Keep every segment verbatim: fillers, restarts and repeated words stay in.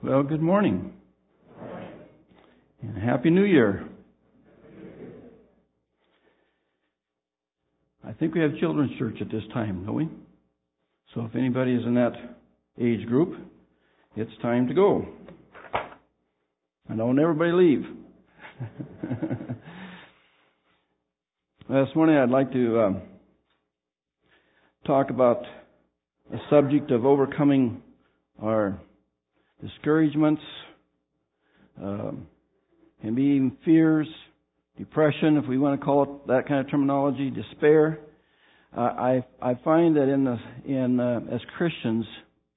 Well, good morning. And Happy New Year. I think we have children's church at this time, don't we? So if anybody is in that age group, it's time to go. And don't everybody leave. Well, this morning I'd like to um, talk about the subject of overcoming our discouragements, um, and even fears, depression, if we want to call it that kind of terminology, despair. Uh, I I find that in the in uh, as Christians,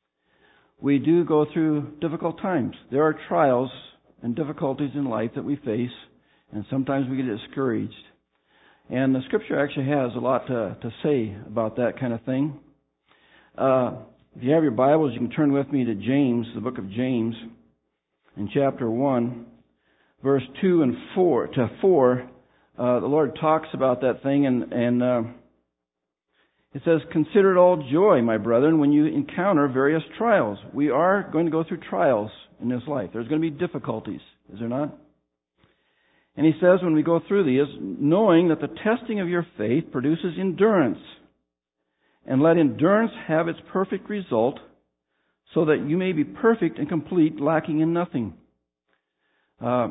we do go through difficult times. There are trials and difficulties in life that we face, and sometimes we get discouraged. And the Scripture actually has a lot to to say about that kind of thing. Uh, If you have your Bibles, you can turn with me to James, the book of James, in chapter one, verse two and four to four. Uh, the Lord talks about that thing, and, and uh, it says, "Consider it all joy, my brethren, when you encounter various trials." We are going to go through trials in this life. There's going to be difficulties, is there not? And he says, when we go through these, knowing that the testing of your faith produces endurance. And let endurance have its perfect result, so that you may be perfect and complete, lacking in nothing. Uh,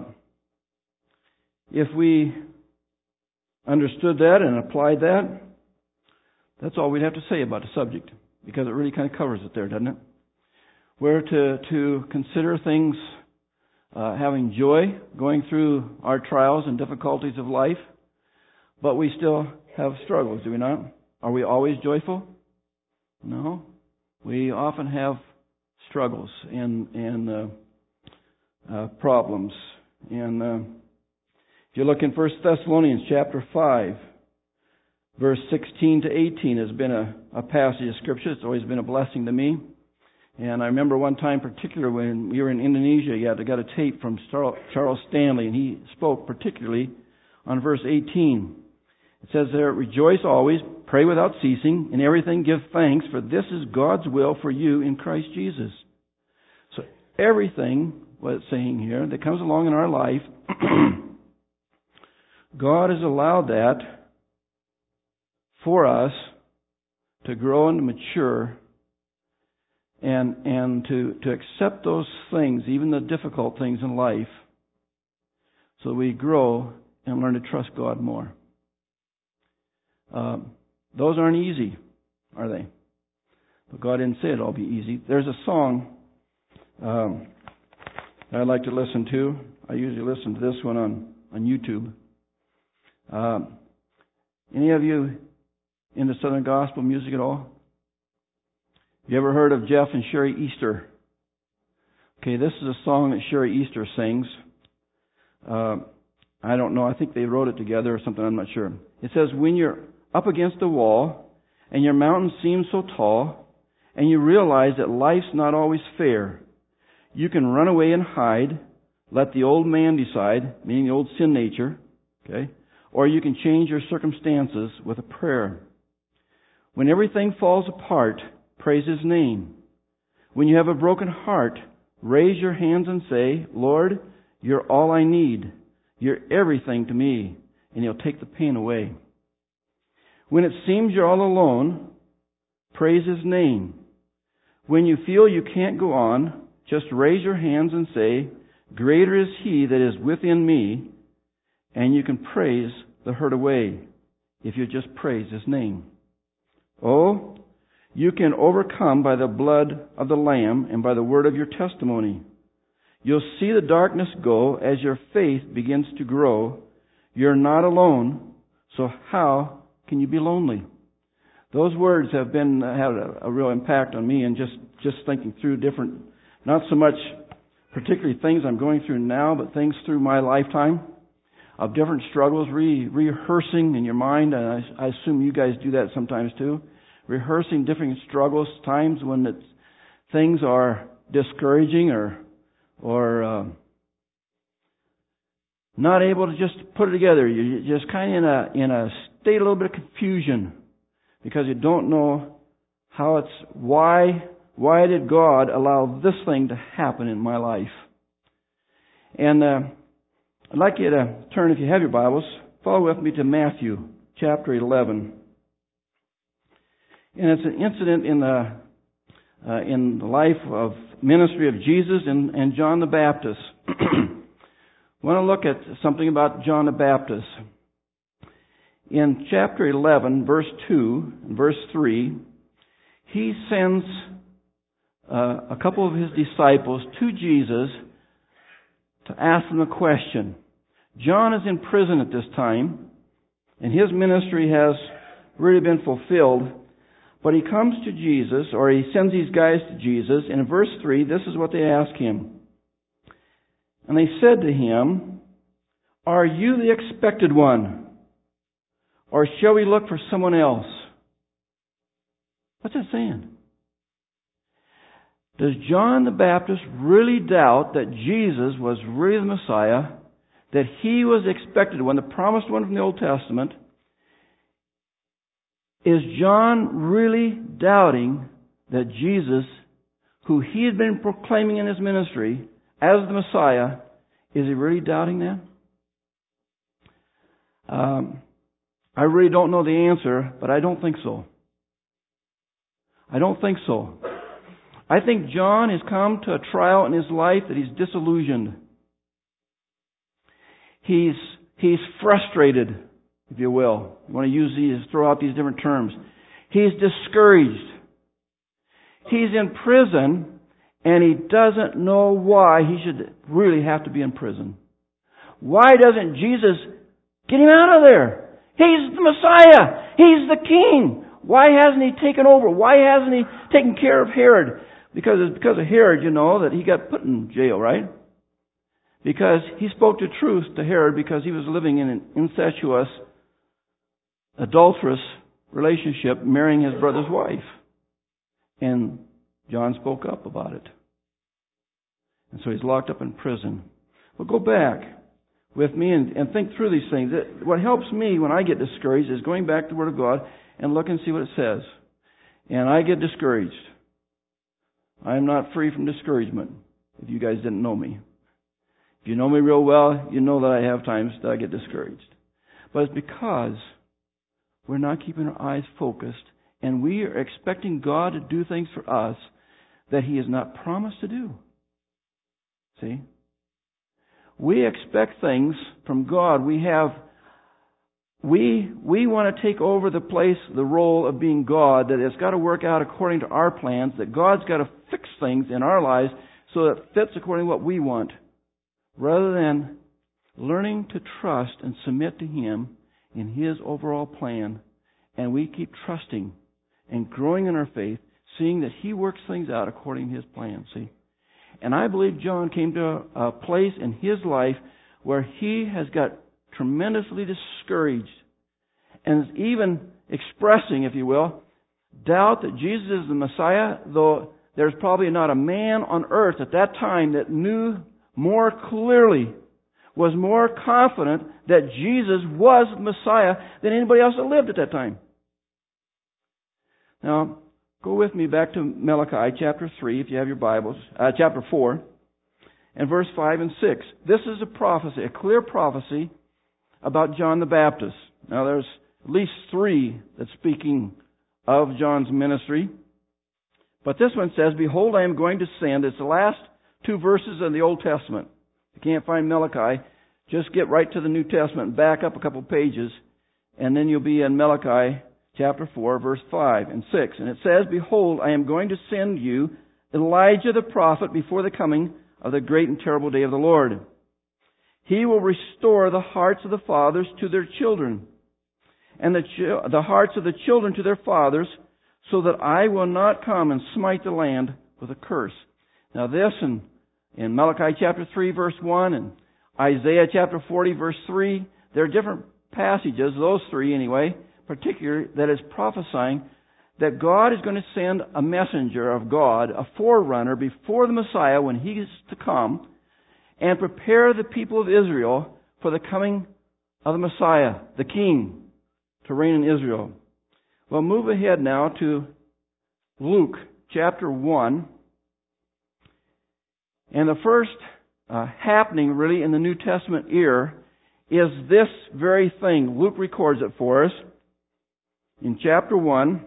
if we understood that and applied that, that's all we'd have to say about the subject, because it really kind of covers it there, doesn't it? We're to, to consider things uh, having joy, going through our trials and difficulties of life, but we still have struggles, do we not? Are we always joyful? No. We often have struggles and and uh, uh, problems. And uh, if you look in First Thessalonians chapter five, verse sixteen to eighteen has been a, a passage of Scripture. It's always been a blessing to me. And I remember one time particular when we were in Indonesia, you had to got a tape from Charles Stanley, and he spoke particularly on verse eighteen. It says there, "Rejoice always, pray without ceasing, in everything give thanks, for this is God's will for you in Christ Jesus." So everything, what it's saying here, that comes along in our life, God has allowed that for us to grow and to mature and and to, to accept those things, even the difficult things in life, so we grow and learn to trust God more. Uh, those aren't easy, are they? But God didn't say it'd all be easy. There's a song um, that I like to listen to. I usually listen to this one on, on YouTube. Um, any of you into Southern gospel music at all? You ever heard of Jeff and Sherry Easter? Okay, this is a song that Sherry Easter sings. Uh, I don't know. I think they wrote it together or something. I'm not sure. It says, "When you're up against a wall, and your mountain seems so tall, and you realize that life's not always fair, you can run away and hide, let the old man decide," meaning the old sin nature, okay? "Or you can change your circumstances with a prayer. When everything falls apart, praise His name. When you have a broken heart, raise your hands and say, 'Lord, you're all I need. You're everything to me,' and He'll take the pain away. When it seems you're all alone, praise His name. When you feel you can't go on, just raise your hands and say, 'Greater is He that is within me,' and you can praise the hurt away if you just praise His name. Oh, you can overcome by the blood of the Lamb and by the word of your testimony. You'll see the darkness go as your faith begins to grow. You're not alone, so how can you be lonely?" Those words have been had a, a real impact on me, and just, just thinking through different, not so much particularly things I'm going through now, but things through my lifetime of different struggles, re, rehearsing in your mind, and I, I assume you guys do that sometimes too, rehearsing different struggles, times when it's, things are discouraging or or uh, not able to just put it together. You're just kind of in a in a state, a little bit of confusion, because you don't know how it's, why Why did God allow this thing to happen in my life? And uh, I'd like you to turn, if you have your Bibles, follow with me to Matthew chapter eleven. And it's an incident in the uh, in the life of ministry of Jesus and, and John the Baptist. I want to look at something about John the Baptist. In chapter eleven, verse two and verse three, he sends uh, a couple of his disciples to Jesus to ask him a question. John is in prison at this time, and his ministry has really been fulfilled. But he comes to Jesus, or he sends these guys to Jesus, and in verse three, this is what they ask him. And they said to him, "Are you the expected one, or shall we look for someone else?" What's that saying? Does John the Baptist really doubt that Jesus was really the Messiah, that he was the expected one, the promised one from the Old Testament? Is John really doubting that Jesus, who he had been proclaiming in his ministry as the Messiah, is he really doubting that? Um, I really don't know the answer, but I don't think so. I don't think so. I think John has come to a trial in his life that he's disillusioned. He's he's frustrated, if you will. You want to use these, throw out these different terms. He's discouraged. He's in prison, and he doesn't know why he should really have to be in prison. Why doesn't Jesus get him out of there? He's the Messiah. He's the King. Why hasn't he taken over? Why hasn't he taken care of Herod? Because it's because of Herod, you know, that he got put in jail, right? Because he spoke the truth to Herod because he was living in an incestuous, adulterous relationship, marrying his brother's wife. And John spoke up about it. And so he's locked up in prison. Well, go back with me and, and think through these things. It, what helps me when I get discouraged is going back to the Word of God and look and see what it says. And I get discouraged. I'm not free from discouragement, if you guys didn't know me. If you know me real well, you know that I have times that I get discouraged. But it's because we're not keeping our eyes focused, and we are expecting God to do things for us that He has not promised to do. See? We expect things from God. We have We we want to take over the place, the role of being God, that it's got to work out according to our plans, that God's got to fix things in our lives so that it fits according to what we want, rather than learning to trust and submit to Him in His overall plan. And we keep trusting and growing in our faith, seeing that He works things out according to His plan, see? And I believe John came to a place in his life where he has got tremendously discouraged and is even expressing, if you will, doubt that Jesus is the Messiah, though there's probably not a man on earth at that time that knew more clearly, was more confident that Jesus was the Messiah than anybody else that lived at that time. Now, go with me back to Malachi chapter three, if you have your Bibles, uh, chapter four, and verse five and six. This is a prophecy, a clear prophecy about John the Baptist. Now, there's at least three that's speaking of John's ministry. But this one says, "Behold, I am going to send." It's the last two verses in the Old Testament. If you can't find Malachi, just get right to the New Testament, back up a couple pages, and then you'll be in Malachi chapter four, verse five and six. And it says, "Behold, I am going to send you Elijah the prophet before the coming of the great and terrible day of the Lord. He will restore the hearts of the fathers to their children, and the, ch- the hearts of the children to their fathers, so that I will not come and smite the land with a curse." Now this in, in Malachi chapter three, verse one, and Isaiah chapter forty, verse three, there are different passages, those three anyway, particularly, that is prophesying that God is going to send a messenger of God, a forerunner before the Messiah when He is to come, and prepare the people of Israel for the coming of the Messiah, the King, to reign in Israel. Well, move ahead now to Luke chapter one. And the first uh, happening really in the New Testament era is this very thing. Luke records it for us in chapter one.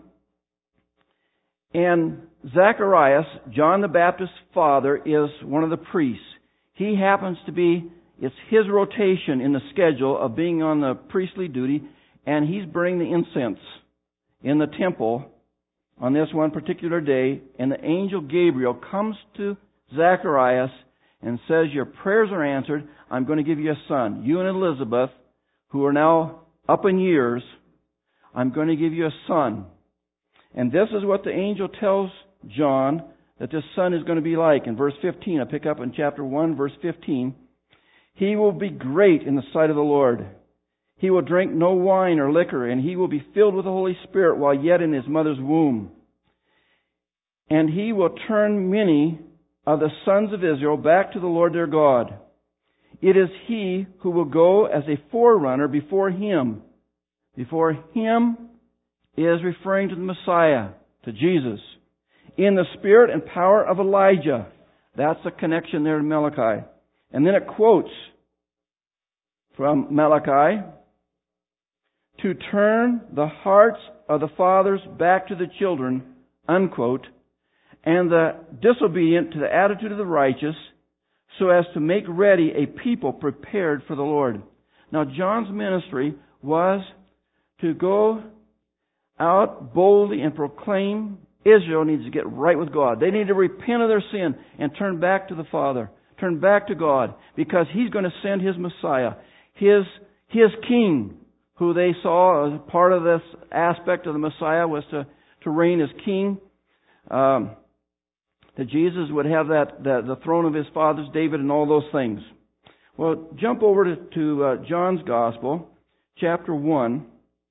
And Zacharias, John the Baptist's father, is one of the priests. He happens to be, it's his rotation in the schedule of being on the priestly duty, and he's burning the incense in the temple on this one particular day, and the angel Gabriel comes to Zacharias and says, your prayers are answered. I'm going to give you a son. You and Elizabeth, who are now up in years, I'm going to give you a son. And this is what the angel tells John that this son is going to be like. In verse fifteen, I pick up in chapter one, verse fifteen. He will be great in the sight of the Lord. He will drink no wine or liquor, and he will be filled with the Holy Spirit while yet in his mother's womb. And he will turn many of the sons of Israel back to the Lord their God. It is he who will go as a forerunner before him. Before him is referring to the Messiah, to Jesus, in the spirit and power of Elijah. That's the connection there in Malachi. And then it quotes from Malachi, to turn the hearts of the fathers back to the children, unquote, and the disobedient to the attitude of the righteous, so as to make ready a people prepared for the Lord. Now, John's ministry was to go out boldly and proclaim Israel needs to get right with God. They need to repent of their sin and turn back to the Father. Turn back to God, because He's going to send His Messiah, His, His King, who they saw as part of this aspect of the Messiah was to, to reign as King. Um, that Jesus would have that, that the throne of his fathers, David, and all those things. Well, jump over to, to uh, John's Gospel, chapter one.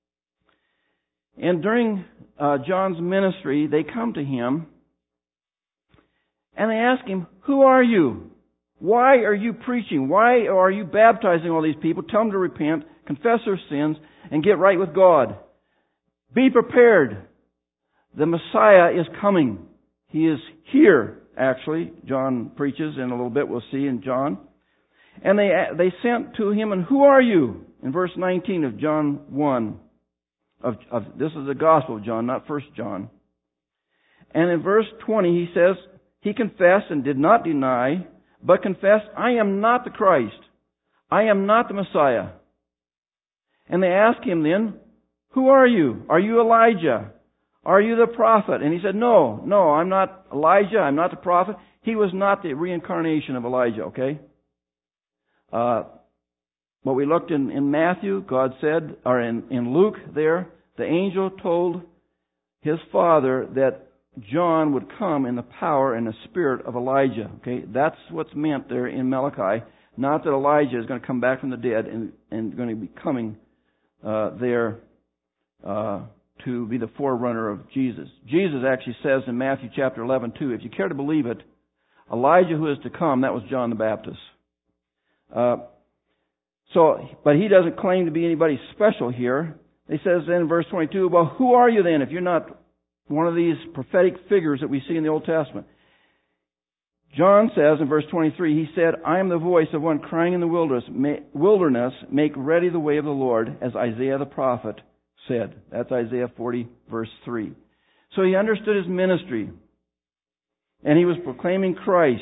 And during uh, John's ministry, they come to him and they ask him, who are you? Why are you preaching? Why are you baptizing all these people? Tell them to repent, confess their sins, and get right with God. Be prepared. The Messiah is coming. He is here, actually. John preaches in a little bit, we'll see in John. And they they sent to him, and who are you? In verse nineteen of John one. Of, of this is the Gospel of John, not First John. And in verse twenty he says, he confessed and did not deny, but confessed, I am not the Christ. I am not the Messiah. And they asked him then, who are you? Are you Elijah? Are you the prophet? And he said, no, no, I'm not Elijah. I'm not the prophet. He was not the reincarnation of Elijah, okay? Uh, what we looked in, in Matthew, God said, or in, in Luke there, the angel told his father that John would come in the power and the spirit of Elijah. Okay, that's what's meant there in Malachi. Not that Elijah is going to come back from the dead and, and going to be coming uh, there uh, to be the forerunner of Jesus. Jesus actually says in Matthew chapter eleven, too, if you care to believe it, Elijah who is to come, that was John the Baptist. Uh, so, but he doesn't claim to be anybody special here. He says then in verse twenty-two, well, who are you then if you're not one of these prophetic figures that we see in the Old Testament? John says in verse twenty-three, he said, I am the voice of one crying in the wilderness, wilderness, make ready the way of the Lord, as Isaiah the prophet said. That's Isaiah forty, verse three. So he understood his ministry, and he was proclaiming Christ.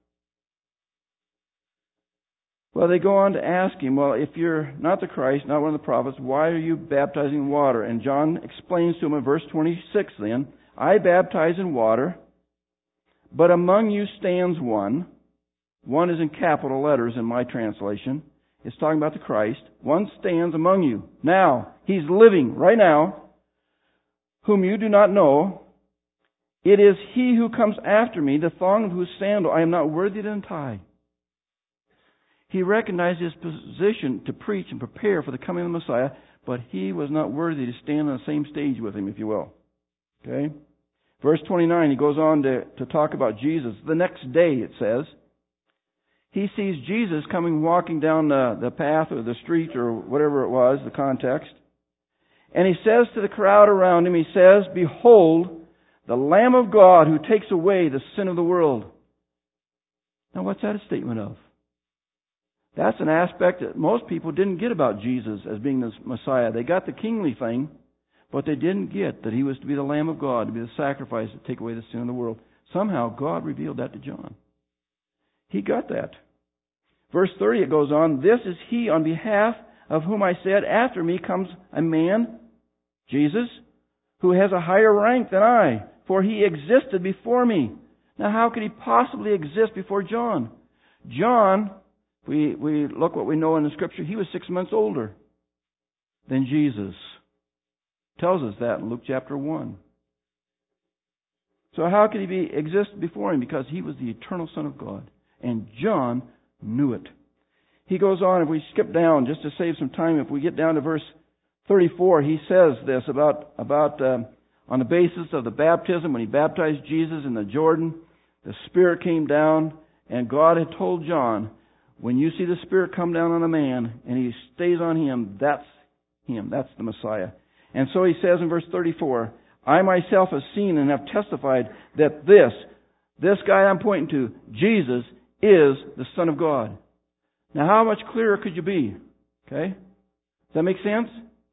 Well, they go on to ask him, well, if you're not the Christ, not one of the prophets, why are you baptizing in water? And John explains to him in verse twenty-six then, I baptize in water, but among you stands one. One is in capital letters in my translation. It's talking about the Christ. One stands among you. Now, He's living right now, whom you do not know. It is He who comes after me, the thong of whose sandal I am not worthy to untie. He recognized his position to preach and prepare for the coming of the Messiah, but he was not worthy to stand on the same stage with him, if you will. Okay? Verse twenty-nine, he goes on to, to talk about Jesus. The next day, it says, he sees Jesus coming walking down the, the path or the street or whatever it was, the context. And he says to the crowd around him, he says, behold, the Lamb of God who takes away the sin of the world. Now, what's that a statement of? That's an aspect that most people didn't get about Jesus as being the Messiah. They got the kingly thing, but they didn't get that He was to be the Lamb of God, to be the sacrifice to take away the sin of the world. Somehow, God revealed that to John. He got that. Verse thirty, it goes on, "This is He on behalf of whom I said, after me comes a man, Jesus, who has a higher rank than I, for He existed before me." Now, how could He possibly exist before John? John, we, we look what we know in the Scripture, he was six months older than Jesus. Tells us that in Luke chapter one. So how could He be exist before Him? Because He was the eternal Son of God. And John knew it. He goes on, if we skip down, just to save some time, if we get down to verse thirty-four, he says this about, about uh, on the basis of the baptism, when He baptized Jesus in the Jordan, the Spirit came down, and God had told John, when you see the Spirit come down on a man, and He stays on him, that's Him, that's the Messiah. And so he says in verse thirty-four, "I myself have seen and have testified that this, this guy I'm pointing to, Jesus, is the Son of God." Now, how much clearer could you be? Okay? Does that make sense?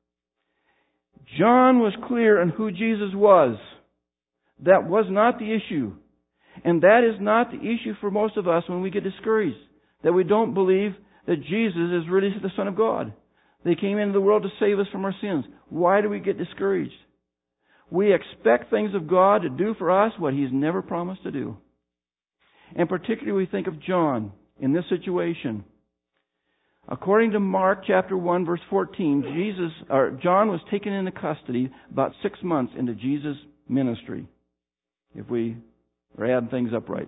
John was clear on who Jesus was. That was not the issue. And that is not the issue for most of us when we get discouraged. That we don't believe that Jesus is really the Son of God. They came into the world to save us from our sins. Why do we get discouraged? We expect things of God to do for us what He's never promised to do. And particularly we think of John in this situation. According to Mark chapter one verse fourteen, Jesus or John was taken into custody about six months into Jesus' ministry. If we are adding things up right.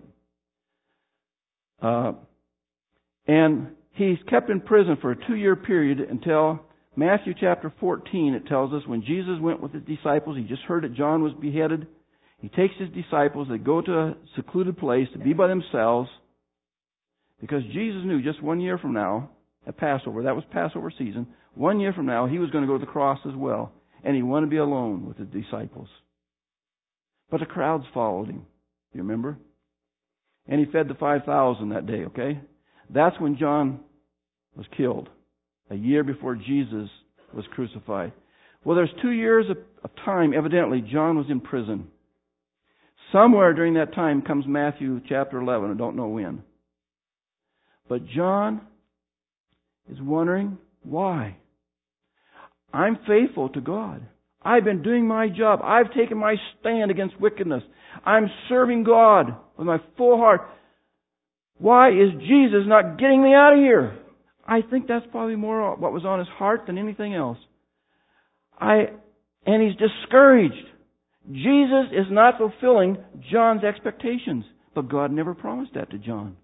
Uh, and he's kept in prison for a two-year period until Matthew chapter fourteen, it tells us, when Jesus went with His disciples, He just heard that John was beheaded. He takes His disciples, they go to a secluded place to be by themselves, because Jesus knew just one year from now, at Passover, that was Passover season, one year from now, He was going to go to the cross as well. And He wanted to be alone with His disciples. But the crowds followed Him. You remember? And He fed the five thousand that day, okay? That's when John was killed, a year before Jesus was crucified. Well, there's two years of, of time, evidently, John was in prison. Somewhere during that time comes Matthew chapter eleven. I don't know when. But John is wondering, why? I'm faithful to God. I've been doing my job. I've taken my stand against wickedness. I'm serving God with my full heart. Why is Jesus not getting me out of here? I think that's probably more what was on his heart than anything else. I, and he's discouraged. Jesus is not fulfilling John's expectations. But God never promised that to John.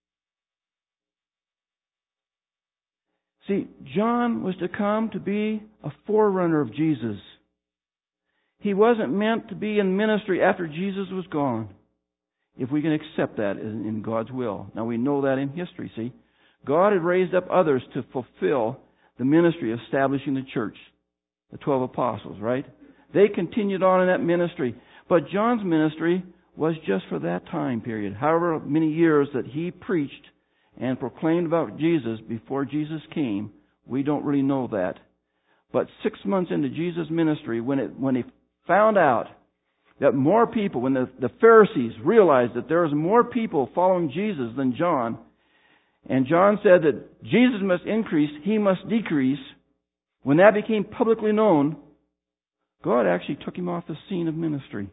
See, John was to come to be a forerunner of Jesus. He wasn't meant to be in ministry after Jesus was gone. If we can accept that in God's will. Now we know that in history, see. God had raised up others to fulfill the ministry of establishing the church. The twelve apostles, right? They continued on in that ministry. But John's ministry was just for that time period. However many years that he preached and proclaimed about Jesus before Jesus came, we don't really know that. But six months into Jesus' ministry, when it when he found out that more people, when the, the Pharisees realized that there was more people following Jesus than John, and John said that Jesus must increase, he must decrease, when that became publicly known, God actually took him off the scene of ministry.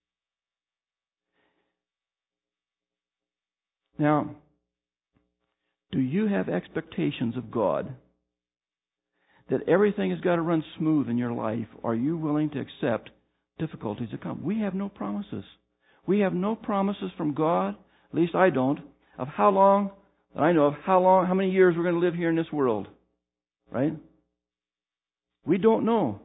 Now, do you have expectations of God that everything has got to run smooth in your life? Are you willing to accept difficulties that come? We have no promises. We have no promises from God, at least I don't, of how long, I know of how long, how many years we're going to live here in this world. Right? We don't know.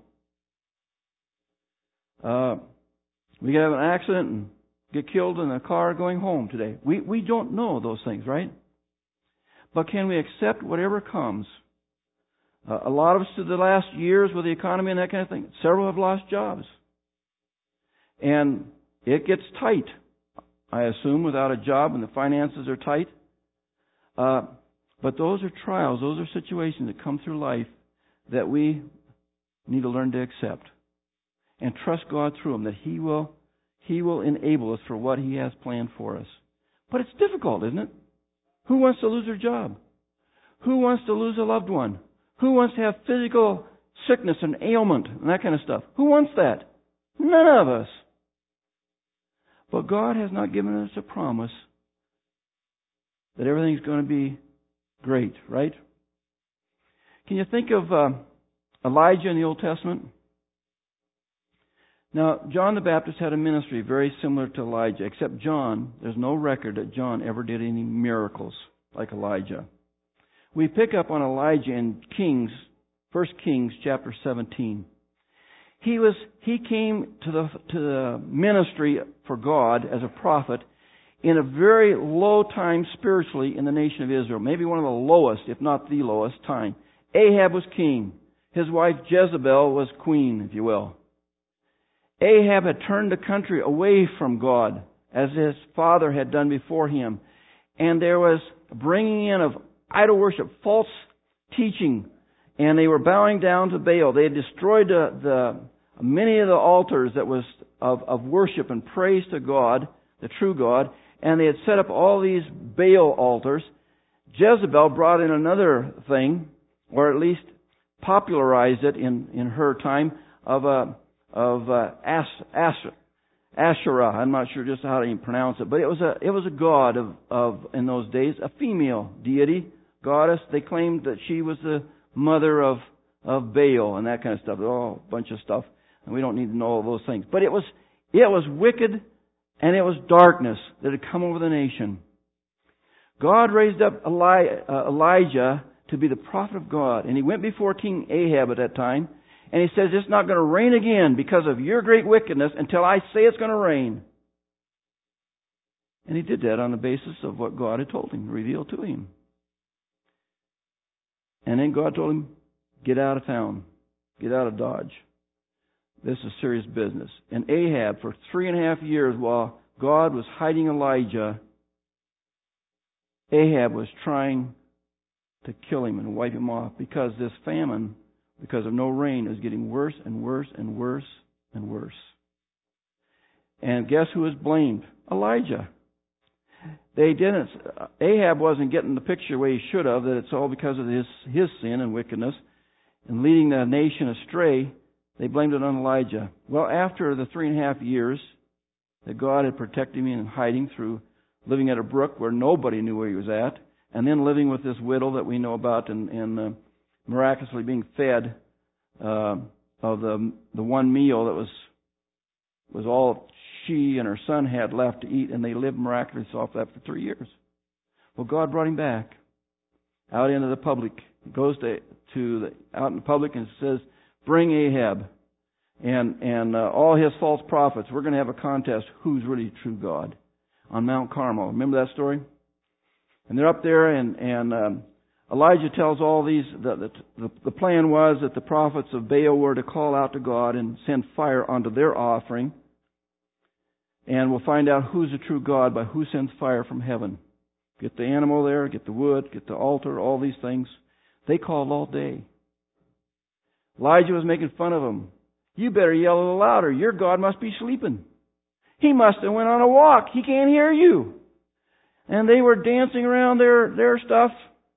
Uh, we could have an accident and get killed in a car going home today. We we don't know those things, right? But can we accept whatever comes? Uh, a lot of us through the last years with the economy and that kind of thing, several have lost jobs. And It gets tight, I assume, without a job and the finances are tight. Uh, but those are trials, those are situations that come through life that we need to learn to accept and trust God through them, that He will, He will enable us for what He has planned for us. But it's difficult, isn't it? Who wants to lose their job? Who wants to lose a loved one? Who wants to have physical sickness and ailment and that kind of stuff? Who wants that? None of us. But God has not given us a promise that everything's going to be great, right? Can you think of uh, Elijah in the Old Testament? Now, John the Baptist had a ministry very similar to Elijah, except John, there's no record that John ever did any miracles like Elijah. We pick up on Elijah in Kings, First Kings chapter seventeen. He was he came to the to the ministry for God as a prophet in a very low time spiritually in the nation of Israel, maybe one of the lowest, if not the lowest time. Ahab was king. His wife Jezebel was queen, if you will. Ahab had turned the country away from God, as his father had done before him. And there was bringing in of idol worship, false teaching, and they were bowing down to Baal. They had destroyed the, the many of the altars that was of, of worship and praise to God, the true God, and they had set up all these Baal altars. Jezebel brought in another thing, or at least popularized it in, in her time, of a of uh, As, As, Asherah. I'm not sure just how to even pronounce it, but it was a it was a god of, of in those days, a female deity, goddess. They claimed that she was the mother of of Baal and that kind of stuff. Oh, a bunch of stuff, and we don't need to know all those things. But it was it was wicked, and it was darkness that had come over the nation. God raised up Eli, uh, Elijah to be the prophet of God, and he went before King Ahab at that time. And he says, it's not going to rain again because of your great wickedness until I say it's going to rain. And he did that on the basis of what God had told him, revealed to him. And then God told him, get out of town. Get out of Dodge. This is serious business. And Ahab, for three and a half years while God was hiding Elijah, Ahab was trying to kill him and wipe him off because this famine, because of no rain, is getting worse and worse and worse and worse. And guess who was blamed? Elijah. They didn't. Ahab wasn't getting the picture where he should have, that it's all because of his, his sin and wickedness and leading the nation astray. They blamed it on Elijah. Well, after the three and a half years that God had protected him in hiding through living at a brook where nobody knew where he was at, and then living with this widow that we know about and, and uh, miraculously being fed uh, of the the one meal that was was all she and her son had left to eat, and they lived miraculously off that for three years. Well, God brought him back out into the public. He goes to to the, out in the public and says, "Bring Ahab and and uh, all his false prophets. We're going to have a contest who's really true God on Mount Carmel." Remember that story? And they're up there, and and um, Elijah tells all these, the, the, the plan was that the prophets of Baal were to call out to God and send fire onto their offering. And we'll find out who's the true God by who sends fire from heaven. Get the animal there, get the wood, get the altar, all these things. They called all day. Elijah was making fun of them. You better yell a little louder. Your God must be sleeping. He must have went on a walk. He can't hear you. And they were dancing around their, their stuff.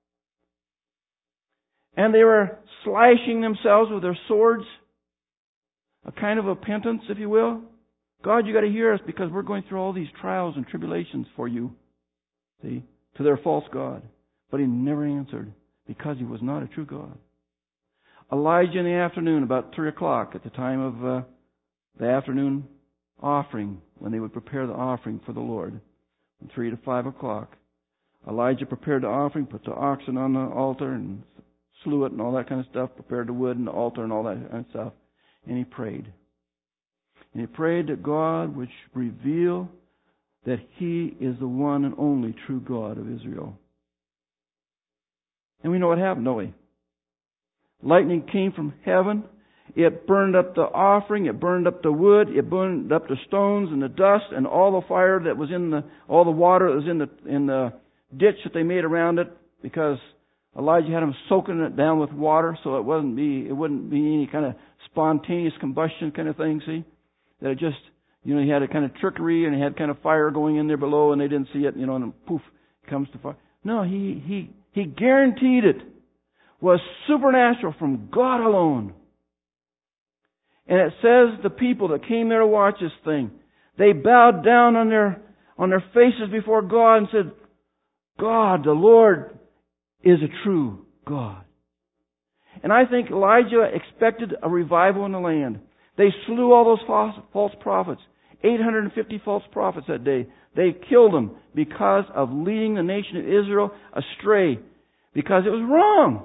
And they were slashing themselves with their swords. A kind of a penance, if you will. God, you got to hear us because we're going through all these trials and tribulations for you. See? To their false God. But he never answered because he was not a true God. Elijah in the afternoon, about three o'clock, at the time of uh, the afternoon offering, when they would prepare the offering for the Lord, from three to five o'clock, Elijah prepared the offering, put the oxen on the altar and slew it and all that kind of stuff, prepared the wood and the altar and all that kind of stuff, and he prayed. And he prayed that God would reveal that He is the one and only true God of Israel. And we know what happened, don't we? Lightning came from heaven, It burned up the offering. It burned up the wood. It burned up the stones and the dust and all the fire that was in the, all the water that was in the, in the ditch that they made around it, because Elijah had them soaking it down with water so it wasn't be, it wouldn't be any kind of spontaneous combustion kind of thing, see? That it just, you know, he had a kind of trickery and he had kind of fire going in there below and they didn't see it, you know, and then poof, it comes to fire. No, he, he, he guaranteed it was supernatural from God alone. And it says the people that came there to watch this thing, they bowed down on their on their faces before God and said, God, the Lord, is a true God. And I think Elijah expected a revival in the land. They slew all those false, false prophets. eight hundred fifty false prophets that day. They killed them because of leading the nation of Israel astray, because it was wrong.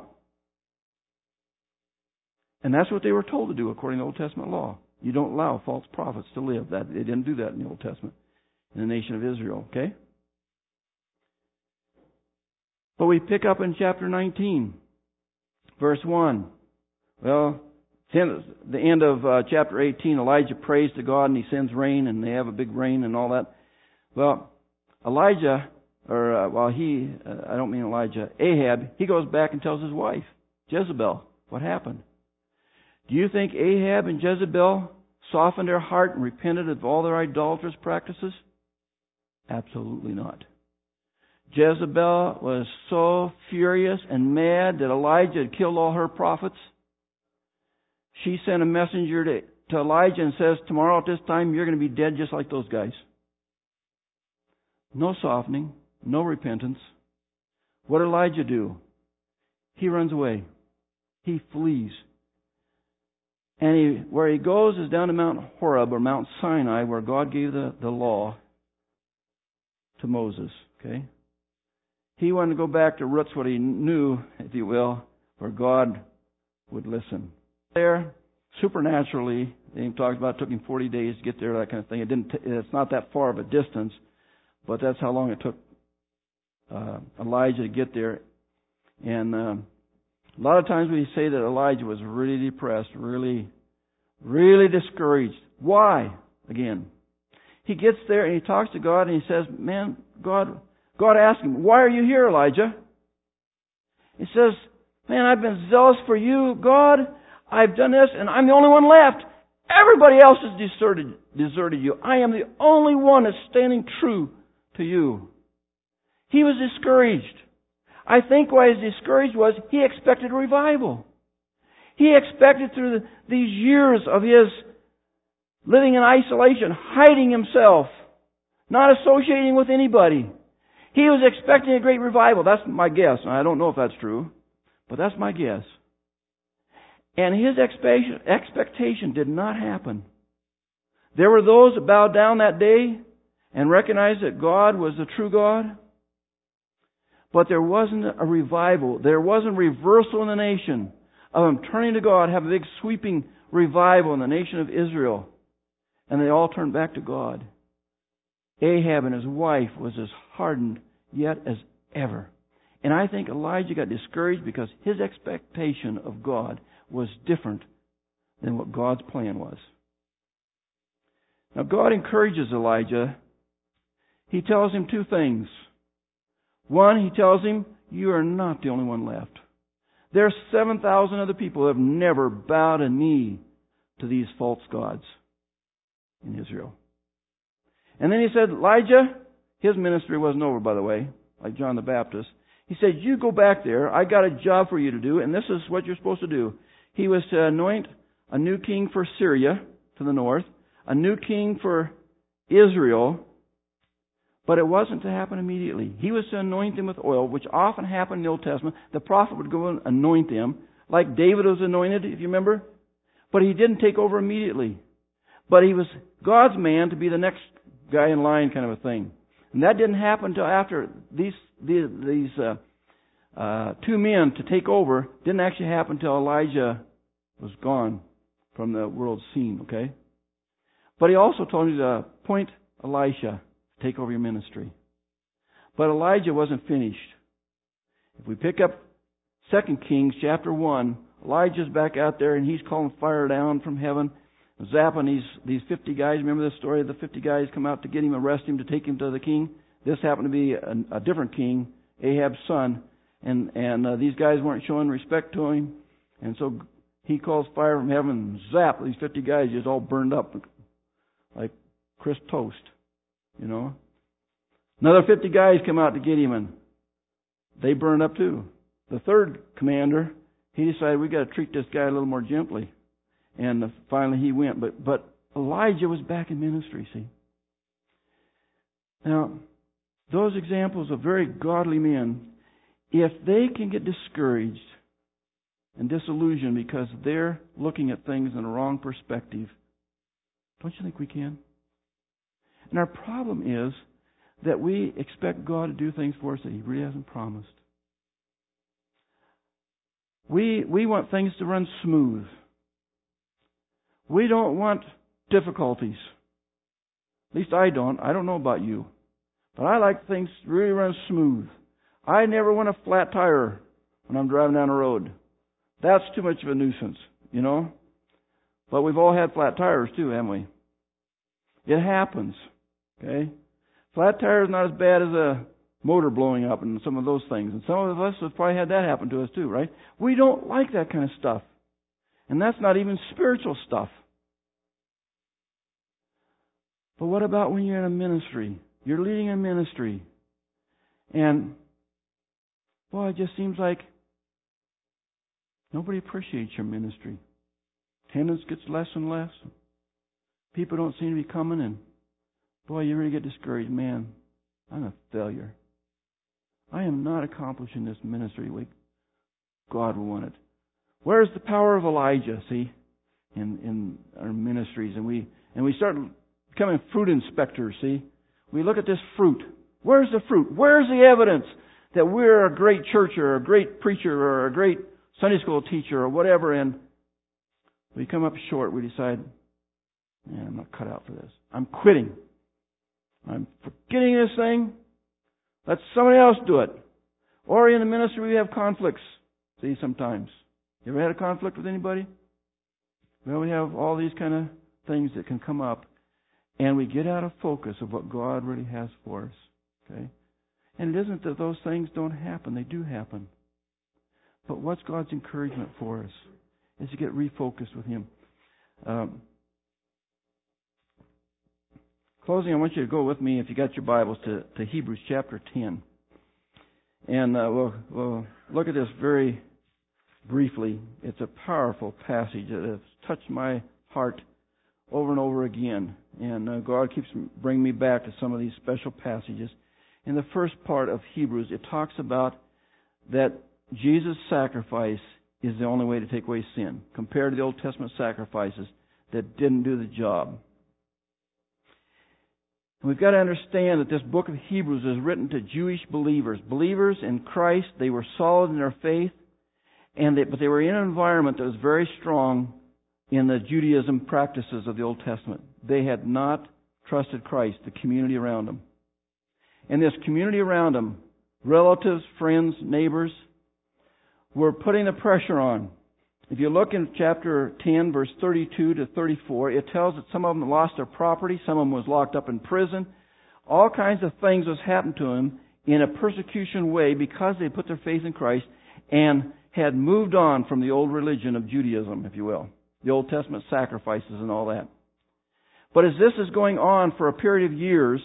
And that's what they were told to do according to Old Testament law. You don't allow false prophets to live. That they didn't do that in the Old Testament, in the nation of Israel. Okay? But we pick up in chapter nineteen, verse one. Well, the end of uh, chapter eighteen, Elijah prays to God and he sends rain, and they have a big rain and all that. Well, Elijah, or uh, well, he, uh, I don't mean Elijah, Ahab, he goes back and tells his wife, Jezebel, what happened. Do you think Ahab and Jezebel softened their heart and repented of all their idolatrous practices? Absolutely not. Jezebel was so furious and mad that Elijah had killed all her prophets. She sent a messenger to, to Elijah and says, tomorrow at this time you're going to be dead just like those guys. No softening, no repentance. What did Elijah do? He runs away. He flees. And he, where he goes is down to Mount Horeb, or Mount Sinai, where God gave the, the law to Moses. Okay? He wanted to go back to roots, what he knew, if you will, where God would listen. There, supernaturally, they talked about it took him forty days to get there, that kind of thing. It didn't. T- it's not that far of a distance, but that's how long it took uh, Elijah to get there. And um, a lot of times we say that Elijah was really depressed, really, really discouraged. Why? Again, he gets there and he talks to God and he says, man, God, God asked him, why are you here, Elijah? He says, man, I've been zealous for you, God. I've done this and I'm the only one left. Everybody else has deserted, deserted you. I am the only one that's standing true to you. He was discouraged. I think why he was discouraged was he expected a revival. He expected through the, these years of his living in isolation, hiding himself, not associating with anybody. He was expecting a great revival. That's my guess. I don't know if that's true, but that's my guess. And his expectation did not happen. There were those that bowed down that day and recognized that God was the true God. But there wasn't a revival. There wasn't a reversal in the nation of them turning to God, have a big sweeping revival in the nation of Israel. And they all turned back to God. Ahab and his wife was as hardened yet as ever. And I think Elijah got discouraged because his expectation of God was different than what God's plan was. Now God encourages Elijah. He tells him two things. One, he tells him, you are not the only one left. There are seven thousand other people who have never bowed a knee to these false gods in Israel. And then he said, Elijah, his ministry wasn't over, by the way, like John the Baptist. He said, you go back there. I got a job for you to do, and this is what you're supposed to do. He was to anoint a new king for Syria to the north, a new king for Israel, but it wasn't to happen immediately. He was to anoint them with oil, which often happened in the Old Testament. The prophet would go and anoint them, like David was anointed, if you remember. But he didn't take over immediately. But he was God's man to be the next guy in line, kind of a thing. And that didn't happen until after these these, these uh, uh, two men to take over. Didn't actually happen until Elijah was gone from the world scene. Okay. But he also told me to appoint Elisha. Take over your ministry. But Elijah wasn't finished. If we pick up Second Kings chapter one, Elijah's back out there, and he's calling fire down from heaven, zapping these, these fifty guys. Remember the story of the fifty guys come out to get him, arrest him, to take him to the king? This happened to be a, a different king, Ahab's son, and, and uh, these guys weren't showing respect to him. And so he calls fire from heaven, and zap, these fifty guys just all burned up like crisp toast, you know. Another fifty guys come out to get him, and they burned up too. The third commander, he decided we got to treat this guy a little more gently. And finally he went. But but Elijah was back in ministry, see. Now, those examples of very godly men, if they can get discouraged and disillusioned because they're looking at things in a wrong perspective, don't you think we can? And our problem is that we expect God to do things for us that He really hasn't promised. We we want things to run smooth. We don't want difficulties. At least I don't. I don't know about you. But I like things to really run smooth. I never want a flat tire when I'm driving down the road. That's too much of a nuisance, you know. But we've all had flat tires too, haven't we? It happens. Okay? Flat tire is not as bad as a motor blowing up and some of those things. And some of us have probably had that happen to us too, right? We don't like that kind of stuff. And that's not even spiritual stuff. But what about when you're in a ministry? You're leading a ministry. And, boy, it just seems like nobody appreciates your ministry. Attendance gets less and less. People don't seem to be coming, and boy, you really get discouraged. Man, I'm a failure. I am not accomplishing this ministry the way God will want it. Where's the power of Elijah, see, in, in our ministries? And we and we start becoming fruit inspectors, see. We look at this fruit. Where's the fruit? Where's the evidence that we're a great church or a great preacher or a great Sunday school teacher or whatever? And we come up short. We decide, man, I'm not cut out for this. I'm quitting. I'm forgetting this thing. Let somebody else do it. Or in the ministry we have conflicts. See, sometimes. You ever had a conflict with anybody? Well, we have all these kind of things that can come up. And we get out of focus of what God really has for us. Okay? And it isn't that those things don't happen. They do happen. But what's God's encouragement for us? Is to get refocused with Him. Um, closing, I want you to go with me, if you got your Bibles, to, to Hebrews chapter ten. And uh, we'll, we'll look at this very briefly. It's a powerful passage that has touched my heart over and over again. And uh, God keeps bringing me back to some of these special passages. In the first part of Hebrews, it talks about that Jesus' sacrifice is the only way to take away sin, compared to the Old Testament sacrifices that didn't do the job. And we've got to understand that this book of Hebrews is written to Jewish believers. Believers in Christ, they were solid in their faith, and they, but they were in an environment that was very strong in the Judaism practices of the Old Testament. They had not trusted Christ, the community around them. And this community around them, relatives, friends, neighbors, were putting the pressure on. If you look in chapter ten, verse thirty-two to thirty-four, it tells that some of them lost their property, some of them was locked up in prison. All kinds of things was happened to them in a persecution way because they put their faith in Christ and had moved on from the old religion of Judaism, if you will. The Old Testament sacrifices and all that. But as this is going on for a period of years,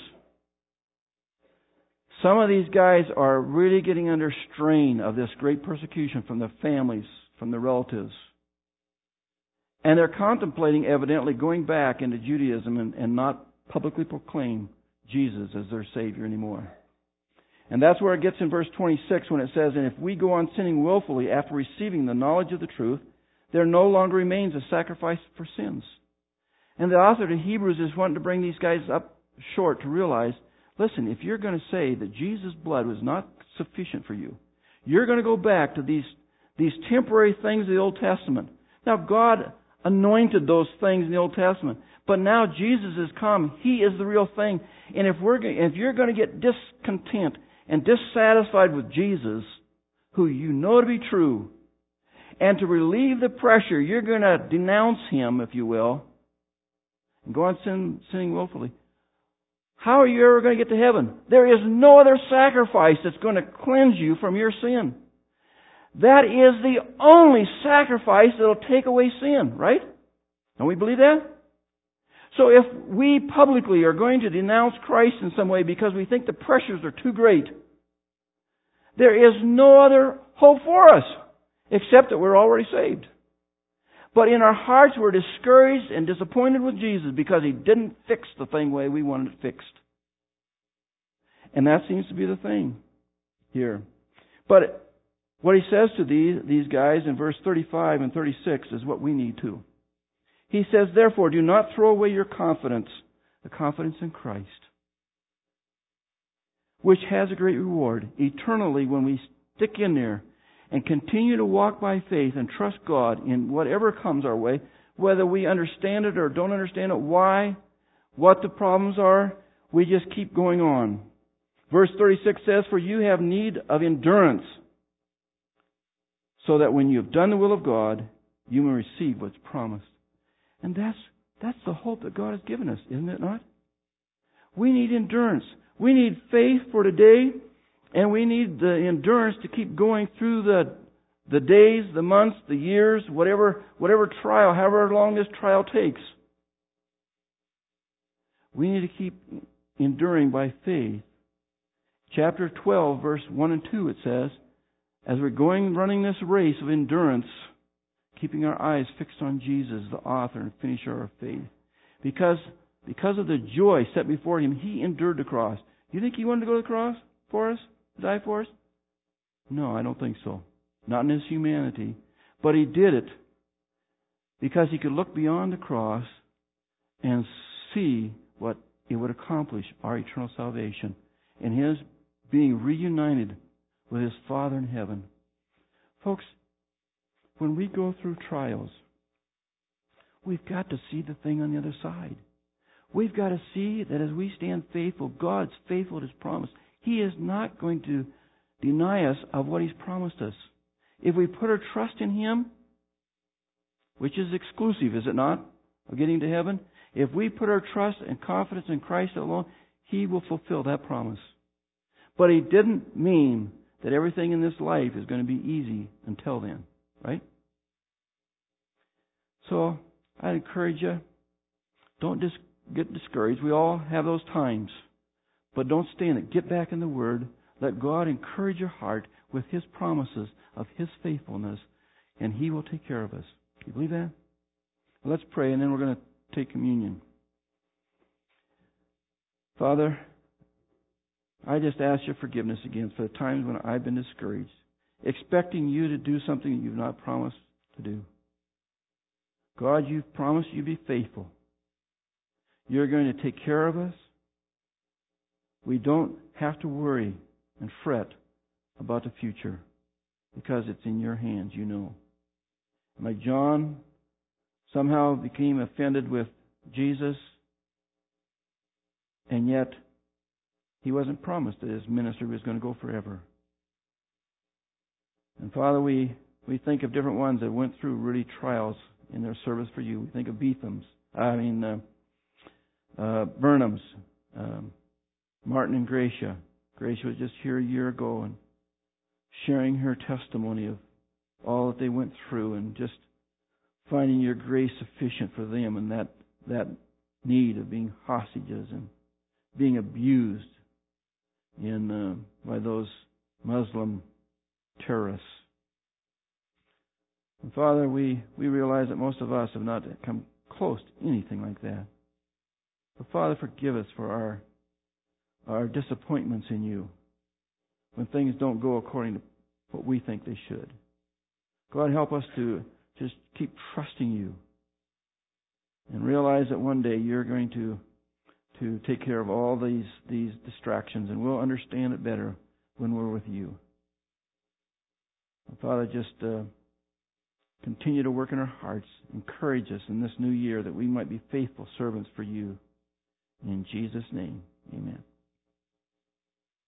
some of these guys are really getting under strain of this great persecution from their families, from their relatives. And they're contemplating, evidently, going back into Judaism and, and not publicly proclaim Jesus as their Savior anymore. And that's where it gets in verse twenty-six when it says, "And if we go on sinning willfully after receiving the knowledge of the truth, there no longer remains a sacrifice for sins." And the author to Hebrews is wanting to bring these guys up short to realize, listen, if you're going to say that Jesus' blood was not sufficient for you, you're going to go back to these, these temporary things of the Old Testament. Now, God anointed those things in the Old Testament, but now Jesus has come. He is the real thing. And if we're if you're going to get discontent and dissatisfied with Jesus, who you know to be true, And to relieve the pressure, you're going to denounce him, if you will, and go on sin, sinning willfully. How are you ever going to get to heaven? There is no other sacrifice that's going to cleanse you from your sin. That is the only sacrifice that will take away sin, right? Don't we believe that? So if we publicly are going to denounce Christ in some way because we think the pressures are too great, there is no other hope for us except that we're already saved. But in our hearts we're discouraged and disappointed with Jesus because He didn't fix the thing the way we wanted it fixed. And that seems to be the thing here. But what He says to these, these guys in verse thirty-five and thirty-six is what we need too. He says, therefore, do not throw away your confidence, the confidence in Christ, which has a great reward eternally when we stick in there and continue to walk by faith and trust God in whatever comes our way, whether we understand it or don't understand it, why, what the problems are, we just keep going on. Verse thirty-six says, for you have need of endurance, so that when you have done the will of God, you may receive what's promised. And that's that's the hope that God has given us, isn't it not? We need endurance. We need faith for today, and we need the endurance to keep going through the the days, the months, the years, whatever whatever trial, however long this trial takes. We need to keep enduring by faith. Chapter twelve, verse one and two, it says, as we're going running this race of endurance, keeping our eyes fixed on Jesus, the author and finisher of our faith. Because, because of the joy set before Him, He endured the cross. You think He wanted to go to the cross for us? To die for us? No, I don't think so. Not in His humanity. But He did it because He could look beyond the cross and see what it would accomplish, our eternal salvation, and His being reunited with His Father in heaven. Folks, when we go through trials, we've got to see the thing on the other side. We've got to see that as we stand faithful, God's faithful to His promise. He is not going to deny us of what He's promised us. If we put our trust in Him, which is exclusive, is it not, of getting to heaven? If we put our trust and confidence in Christ alone, He will fulfill that promise. But He didn't mean that everything in this life is going to be easy until then. Right? So, I encourage you, don't just get discouraged. We all have those times. But don't stay in it. Get back in the Word. Let God encourage your heart with His promises of His faithfulness, and He will take care of us. Do you believe that? Well, let's pray, and then we're going to take communion. Father, I just ask your forgiveness again for the times when I've been discouraged, expecting you to do something that you've not promised to do. God, you've promised you'd be faithful. You're going to take care of us. We don't have to worry and fret about the future because it's in your hands, you know. Like John somehow became offended with Jesus, and yet he wasn't promised that his ministry was going to go forever. And Father, we, we think of different ones that went through really trials in their service for you. We think of Beetham's, I mean, uh, uh, Burnham's, um, Martin and Gracia. Gracia was just here a year ago and sharing her testimony of all that they went through and just finding your grace sufficient for them and that, that need of being hostages and being abused in uh, by those Muslim terrorists. And Father, we, we realize that most of us have not come close to anything like that. But Father, forgive us for our our disappointments in you when things don't go according to what we think they should. God, help us to just keep trusting you and realize that one day you're going to to take care of all these these distractions, and we'll understand it better when we're with you. And Father, just uh, continue to work in our hearts. Encourage us in this new year that we might be faithful servants for you. In Jesus' name, amen.